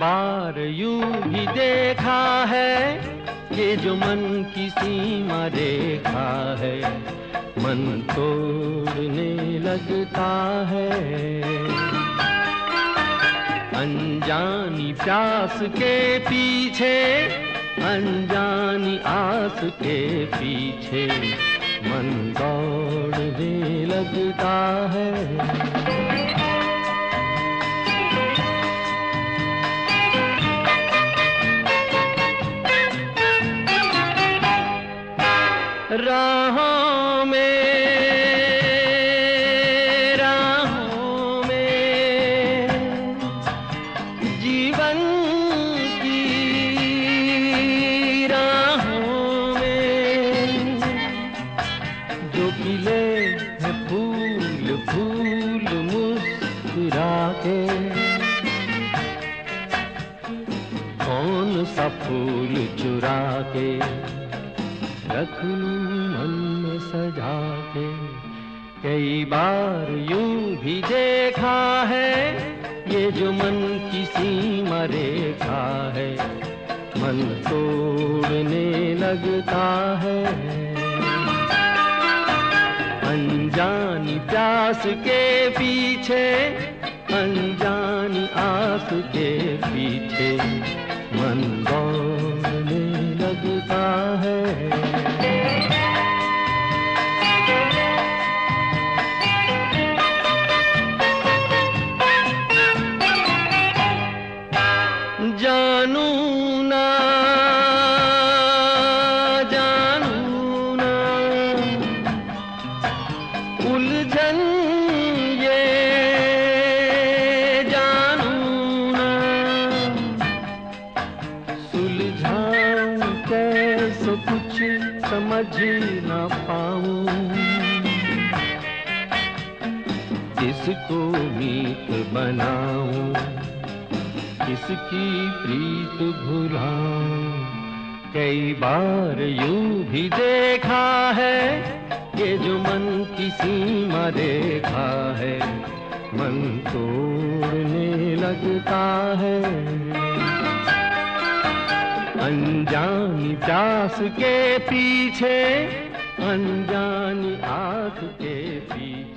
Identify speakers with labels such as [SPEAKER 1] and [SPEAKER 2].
[SPEAKER 1] बार यूं भी देखा है, ये जो मन की सीमा रेखा है, मन तोड़ने लगता है। अनजानी प्यास के पीछे, अनजानी आस के पीछे, मन दौड़ने लगता है। राहों में जीवन की राहों में जो खिले हैं फूल फूल मुस्कुरा के, कौन सा फूल चुरा के रख लूं मन में सजा के। कई बार यूं भी देखा है, ये जो मन की सीमा रेखा है, मन तोड़ने लगता है। अनजानी प्यास के पीछे, अनजानी आस के पीछे, मन दौड़ने लगता है। जानू ना जानू ना उलझन ये, जानू ना सुलझाऊं कैसे कुछ समझ ना पाऊं, किसको मीत बनाऊं, किसकी प्रीत भुलाऊं। कई बार यूं भी देखा है, ये जो मन की सीमा रेखा है, मन तोड़ने लगता है। अनजानी प्यास के पीछे, अनजानी आस के पीछे,